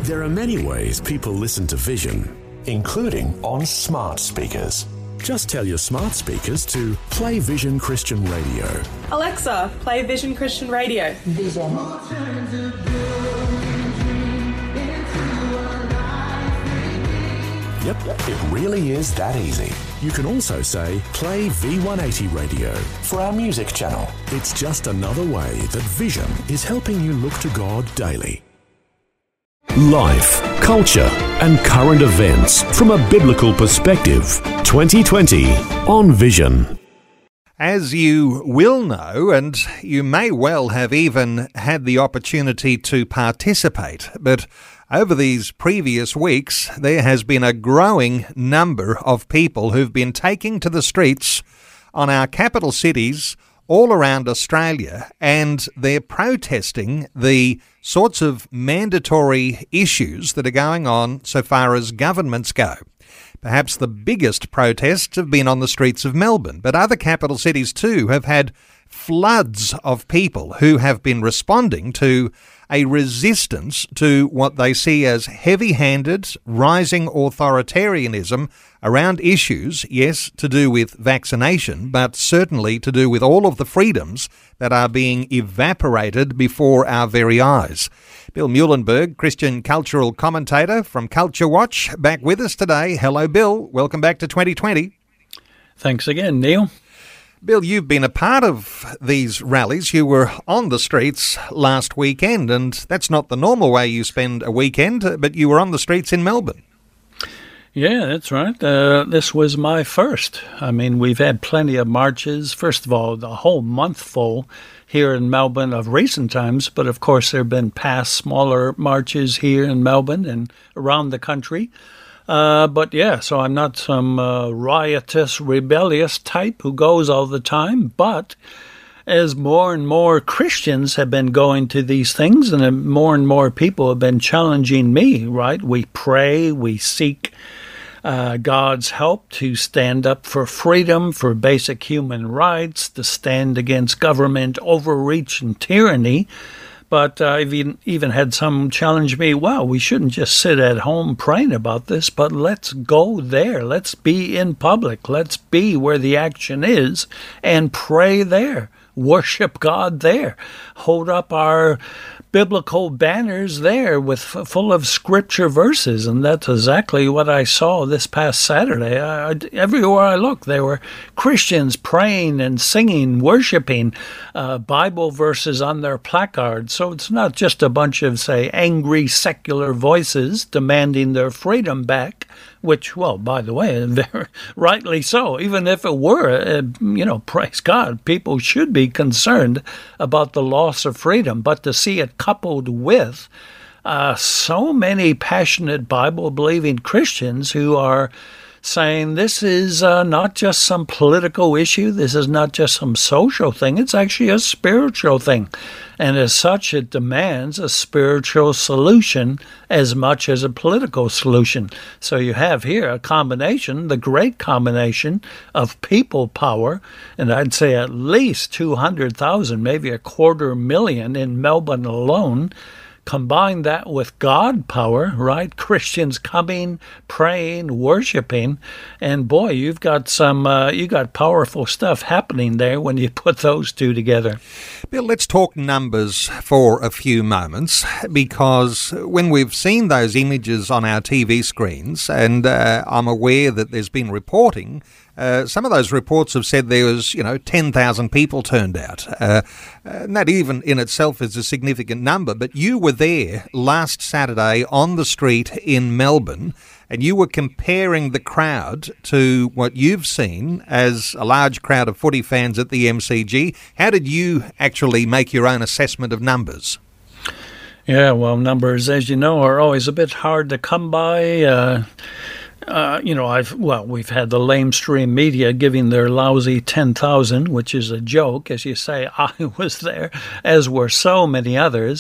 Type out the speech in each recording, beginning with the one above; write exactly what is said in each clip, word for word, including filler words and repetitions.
There are many ways people listen to Vision, including on smart speakers. Just tell your smart speakers to play Vision Christian Radio. Alexa, play Vision Christian Radio. Vision. Yep, it really is that easy. You can also say, play V one eighty Radio for our music channel. It's just another way that Vision is helping you look to God daily. Life, culture, and current events from a biblical perspective. twenty twenty on Vision. As you will know, and you may well have even had the opportunity to participate, but over these previous weeks, there has been a growing number of people who've been taking to the streets on our capital cities all around Australia, and they're protesting the sorts of mandatory issues that are going on so far as governments go. Perhaps the biggest protests have been on the streets of Melbourne, but other capital cities too have had floods of people who have been responding to a resistance to what they see as heavy-handed, rising authoritarianism around issues, yes, to do with vaccination, but certainly to do with all of the freedoms that are being evaporated before our very eyes. Bill Muhlenberg, Christian cultural commentator from Culture Watch, back with us today. Hello, Bill. Welcome back to twenty twenty. Thanks again, Neil. Bill, you've been a part of these rallies. You were on the streets last weekend, and that's not the normal way you spend a weekend, but you were on the streets in Melbourne. Yeah, that's right. Uh, this was my first. I mean, we've had plenty of marches. First of all, the whole month full here in Melbourne of recent times, but of course there have been past smaller marches here in Melbourne and around the country. Uh, but yeah, so I'm not some uh, riotous, rebellious type who goes all the time. But as more and more Christians have been going to these things and more and more people have been challenging me, right? We pray, we seek uh, God's help to stand up for freedom, for basic human rights, to stand against government overreach and tyranny. But uh, I've even, even had some challenge me, wow, we shouldn't just sit at home praying about this, but let's go there. Let's be in public. Let's be where the action is and pray there. Worship God there. Hold up our biblical banners there with full of scripture verses, and that's exactly what I saw this past Saturday. I, everywhere I looked, there were Christians praying and singing, worshiping uh, Bible verses on their placards. So it's not just a bunch of, say, angry secular voices demanding their freedom back, which, well, by the way, very rightly so. Even if it were, uh, you know, praise God, people should be concerned about the loss of freedom. But to see it coupled with uh, so many passionate Bible-believing Christians who are saying this is uh, not just some political issue, this is not just some social thing, it's actually a spiritual thing. And as such, it demands a spiritual solution as much as a political solution. So you have here a combination, the great combination of people power, and I'd say at least two hundred thousand, maybe a quarter million in Melbourne alone. Combine that with God power, right? Christians coming, praying, worshiping, and boy, you've got some, uh, you got powerful stuff happening there when you put those two together. Bill, let's talk numbers for a few moments, because when we've seen those images on our T V screens, and uh, I'm aware that there's been reporting, Uh, some of those reports have said there was, you know, ten thousand people turned out. Uh, and that even in itself is a significant number. But you were there last Saturday on the street in Melbourne, and you were comparing the crowd to what you've seen as a large crowd of footy fans at the M C G. How did you actually make your own assessment of numbers? Yeah, well, numbers, as you know, are always a bit hard to come by. Uh Uh, you know, I've well, we've had the lamestream media giving their lousy ten thousand, which is a joke. As you say, I was there, as were so many others.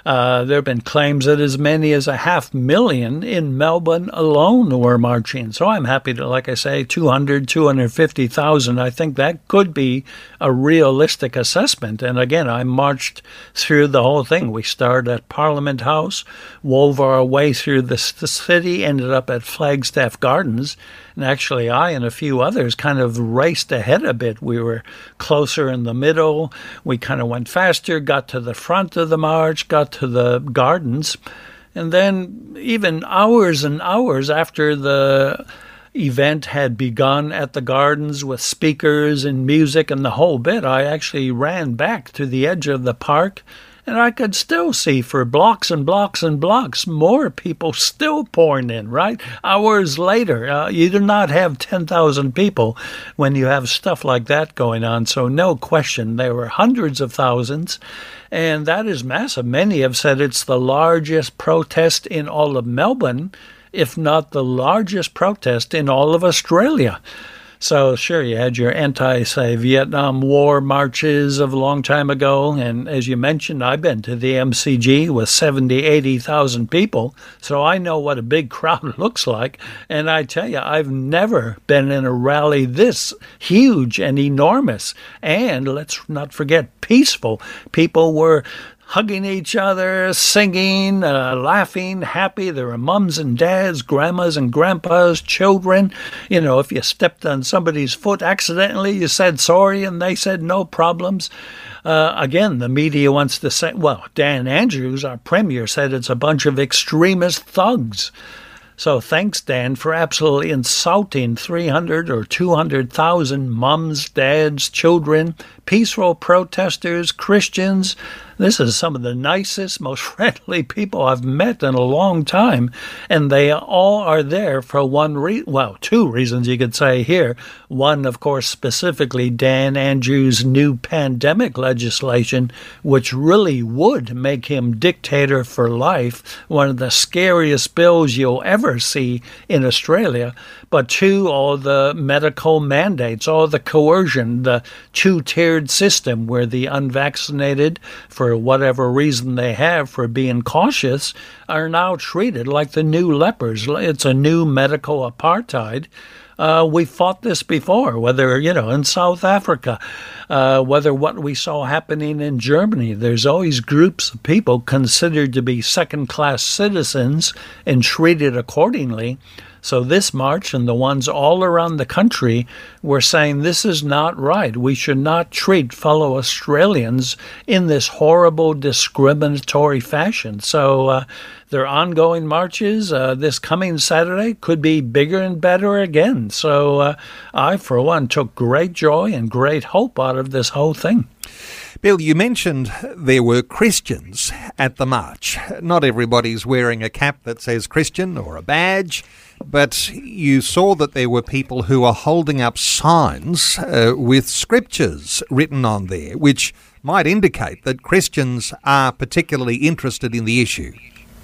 Uh, there have been claims that as many as a half million in Melbourne alone were marching. So I'm happy to, like I say, two hundred, two hundred fifty thousand. I think that could be a realistic assessment. And again, I marched through the whole thing. We started at Parliament House, wove our way through the, the city, ended up at Flagstaff Gardens. And actually, I and a few others kind of raced ahead a bit. We were closer in the middle. We kind of went faster, got to the front of the march, got to the gardens. And then even hours and hours after the event had begun at the gardens with speakers and music and the whole bit, I actually ran back to the edge of the park. And I could still see for blocks and blocks and blocks more people still pouring in, right? Hours later, uh, you do not have ten thousand people when you have stuff like that going on. So no question, there were hundreds of thousands, and that is massive. Many have said it's the largest protest in all of Melbourne, if not the largest protest in all of Australia. So, sure, you had your anti-say Vietnam War marches of a long time ago, and as you mentioned, I've been to the M C G with seventy, eighty thousand people, so I know what a big crowd looks like, and I tell you, I've never been in a rally this huge and enormous, and let's not forget, peaceful. People were hugging each other, singing, uh, laughing, happy. There were mums and dads, grandmas and grandpas, children. You know, if you stepped on somebody's foot accidentally, you said sorry, and they said no problems. Uh, again, the media wants to say, well, Dan Andrews, our premier, said it's a bunch of extremist thugs. So thanks, Dan, for absolutely insulting three hundred or two hundred thousand mums, dads, children, peaceful protesters, Christians. This is some of the nicest, most friendly people I've met in a long time, and they all are there for one reason, well, two reasons you could say here. One, of course, specifically Dan Andrews' new pandemic legislation, which really would make him dictator for life, one of the scariest bills you'll ever see in Australia. But two, all the medical mandates, all the coercion, the two-tiered system where the unvaccinated, for whatever reason they have for being cautious, are now treated like the new lepers. It's a new medical apartheid. Uh, we fought this before, whether, you know, in South Africa, uh, whether what we saw happening in Germany. There's always groups of people considered to be second-class citizens and treated accordingly. So this march and the ones all around the country were saying this is not right. We should not treat fellow Australians in this horrible, discriminatory fashion. So uh, their ongoing marches uh, this coming Saturday could be bigger and better again. So uh, I, for one, took great joy and great hope out of this whole thing. Bill, you mentioned there were Christians at the march. Not everybody's wearing a cap that says Christian or a badge, but you saw that there were people who are holding up signs uh, with scriptures written on there, which might indicate that Christians are particularly interested in the issue.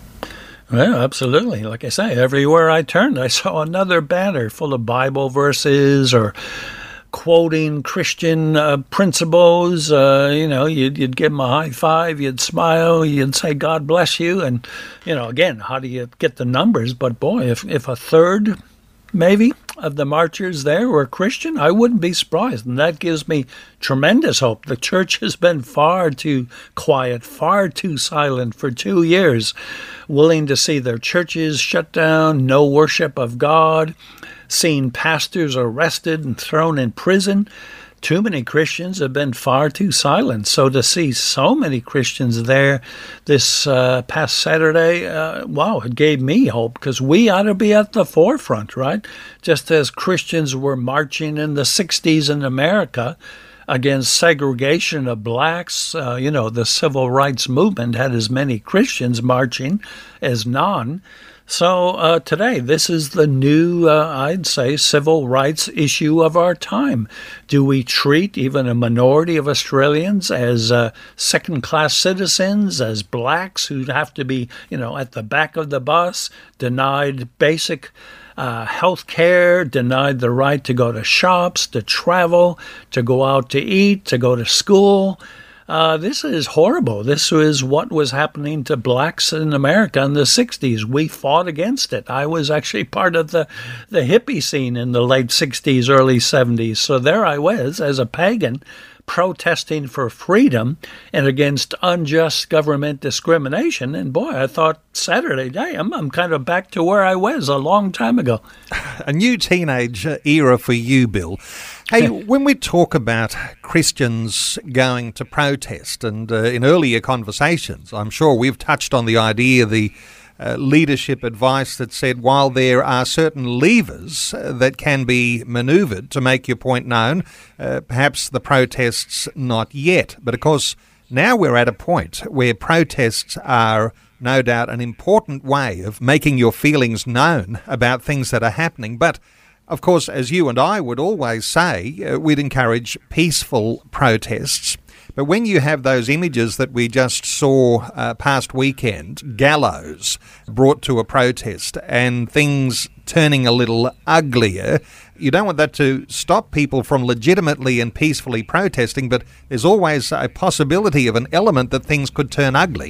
Well, absolutely. Like I say, everywhere I turned, I saw another banner full of Bible verses or quoting Christian uh, principles. Uh, you know, you'd, you'd give them a high five, you'd smile, you'd say, God bless you. And, you know, again, how do you get the numbers? But boy, if, if a third, maybe, of the marchers there were Christian, I wouldn't be surprised. And that gives me tremendous hope. The church has been far too quiet, far too silent for two years, willing to see their churches shut down, no worship of God, seen pastors arrested and thrown in prison. Too many Christians have been far too silent. So to see so many Christians there this uh, past Saturday, uh, wow, it gave me hope, because we ought to be at the forefront, right? Just as Christians were marching in the sixties in America against segregation of blacks, uh, you know, the civil rights movement had as many Christians marching as non. So uh, today, this is the new, uh, I'd say, civil rights issue of our time. Do we treat even a minority of Australians as uh, second-class citizens, as blacks who have to be, you know, at the back of the bus, denied basic uh, health care, denied the right to go to shops, to travel, to go out to eat, to go to school? Uh, this is horrible. This is what was happening to blacks in America in the sixties. We fought against it. I was actually part of the, the hippie scene in the late sixties, early seventies. So there I was as a pagan protesting for freedom and against unjust government discrimination. And boy, I thought Saturday, damn, I'm kind of back to where I was a long time ago. A new teenage era for you, Bill. Hey, when we talk about Christians going to protest, and uh, in earlier conversations, I'm sure we've touched on the idea, the uh, leadership advice that said while there are certain levers uh, that can be manoeuvred to make your point known, uh, perhaps the protests not yet. But of course, now we're at a point where protests are no doubt an important way of making your feelings known about things that are happening. But of course, as you and I would always say, uh, we'd encourage peaceful protests. But when you have those images that we just saw uh, past weekend, gallows brought to a protest and things turning a little uglier, you don't want that to stop people from legitimately and peacefully protesting, but there's always a possibility of an element that things could turn ugly.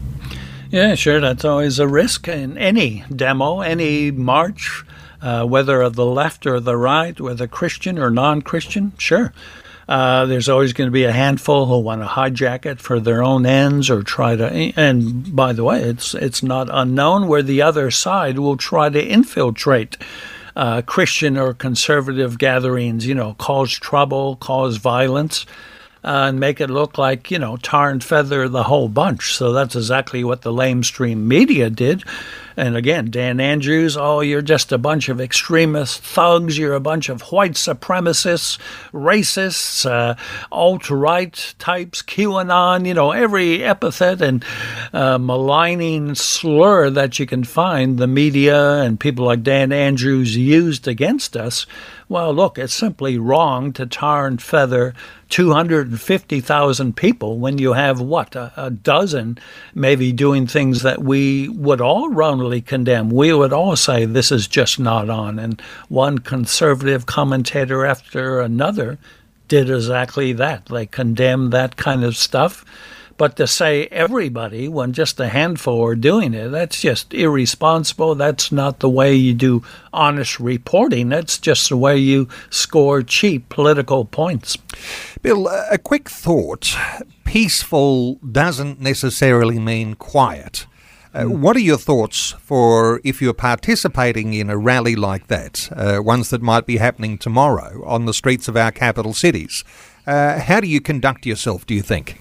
Yeah, sure, that's always a risk in any demo, any march. Uh, whether of the left or the right, whether Christian or non-Christian, sure. Uh, there's always going to be a handful who want to hijack it for their own ends or try to. And by the way, it's it's not unknown where the other side will try to infiltrate uh, Christian or conservative gatherings. You know, cause trouble, cause violence. Uh, and make it look like, you know, tar and feather the whole bunch. So that's exactly what the lamestream media did. And again, Dan Andrews, oh, you're just a bunch of extremist thugs. You're a bunch of white supremacists, racists, uh, alt-right types, QAnon, you know, every epithet and uh, maligning slur that you can find the media and people like Dan Andrews used against us. Well, look, it's simply wrong to tar and feather two hundred fifty thousand people when you have, what, a, a dozen maybe doing things that we would all roundly condemn. We would all say this is just not on. And one conservative commentator after another did exactly that. They condemned that kind of stuff. But to say everybody when just a handful are doing it, that's just irresponsible. That's not the way you do honest reporting. That's just the way you score cheap political points. Bill, a quick thought. Peaceful doesn't necessarily mean quiet. Uh, mm. What are your thoughts for if you're participating in a rally like that, uh, ones that might be happening tomorrow on the streets of our capital cities? Uh, how do you conduct yourself, do you think?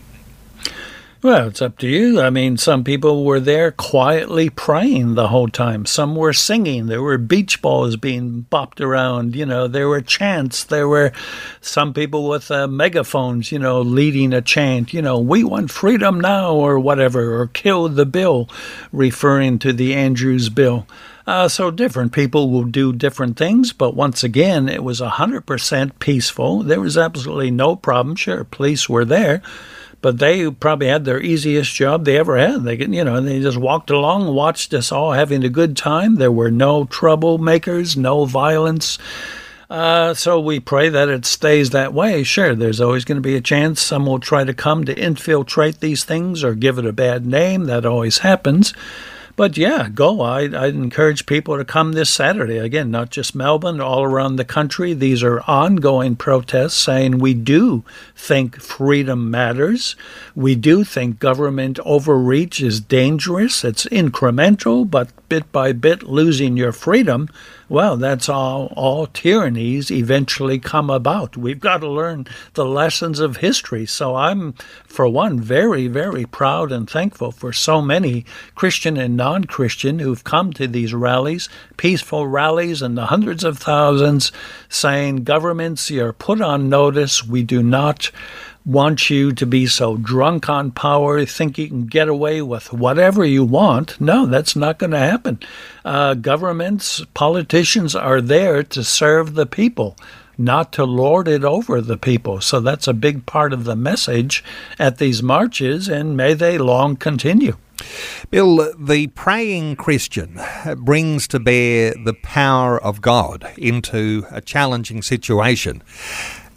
Well, it's up to you. I mean, some people were there quietly praying the whole time. Some were singing. There were beach balls being bopped around. You know, there were chants. There were some people with uh, megaphones, you know, leading a chant, you know, we want freedom now or whatever, or kill the bill, referring to the Andrews bill. Uh, so different people will do different things, but once again, it was one hundred percent peaceful. There was absolutely no problem. Sure, police were there. But they probably had their easiest job they ever had. They, you know, they just walked along, watched us all having a good time. There were no troublemakers, no violence. Uh, so we pray that it stays that way. Sure, there's always going to be a chance some will try to come to infiltrate these things or give it a bad name. That always happens. But yeah, go. I'd, I'd encourage people to come this Saturday. Again, not just Melbourne, all around the country. These are ongoing protests saying we do think freedom matters. We do think government overreach is dangerous. It's incremental, but bit by bit losing your freedom. Well, that's all, all tyrannies eventually come about. We've got to learn the lessons of history. So I'm, for one, very, very proud and thankful for so many Christian and non-Christian who've come to these rallies, peaceful rallies in the hundreds of thousands, saying, governments, you're put on notice. We do not want you to be so drunk on power, think you can get away with whatever you want. No, that's not going to happen. Uh, governments, politicians are there to serve the people, not to lord it over the people. So that's a big part of the message at these marches, and may they long continue. Bill, the praying Christian brings to bear the power of God into a challenging situation.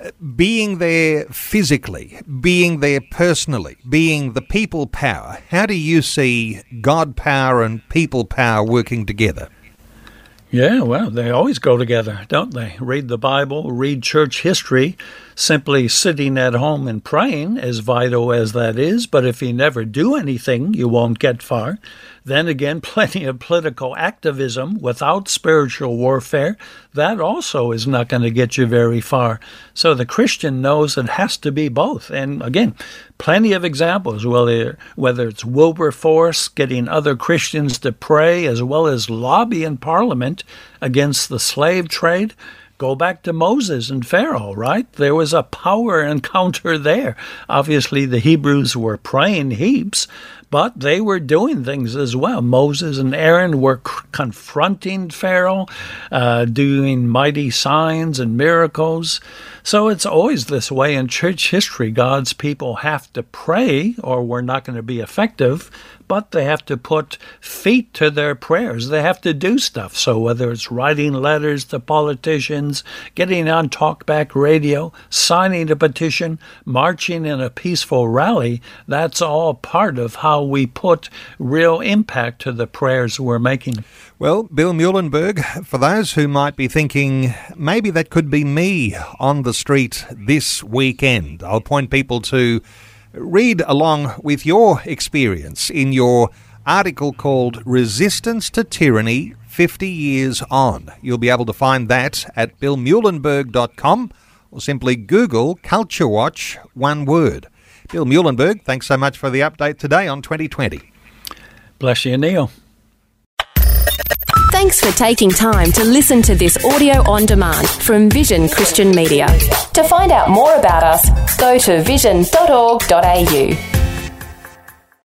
being there physically, being there personally, being the people power, how do you see God power and people power working together? Yeah, well, they always go together, don't they? Read the Bible, read church history. Simply sitting at home and praying, as vital as that is, but if you never do anything, you won't get far. Then again, plenty of political activism without spiritual warfare, that also is not going to get you very far. So the Christian knows it has to be both. And again, plenty of examples, whether, whether it's Wilberforce getting other Christians to pray, as well as lobby in Parliament against the slave trade. Go back to Moses and Pharaoh, right? There was a power encounter there. Obviously, the Hebrews were praying heaps, but they were doing things as well. Moses and Aaron were c- confronting Pharaoh, uh, doing mighty signs and miracles. So it's always this way in church history. God's people have to pray or we're not going to be effective, but they have to put feet to their prayers. They have to do stuff. So whether it's writing letters to politicians, getting on talkback radio, signing a petition, marching in a peaceful rally, that's all part of how we put real impact to the prayers we're making. Well, Bill Muehlenberg, for those who might be thinking, maybe that could be me on the street this weekend, I'll point people to read along with your experience in your article called Resistance to Tyranny, fifty years on. You'll be able to find that at bill muehlenberg dot com or simply Google Culture Watch, one word. Bill Muehlenberg, thanks so much for the update today on twenty twenty. Bless you, Neil. Thanks for taking time to listen to this audio on demand from Vision Christian Media. To find out more about us, go to vision dot org dot a u.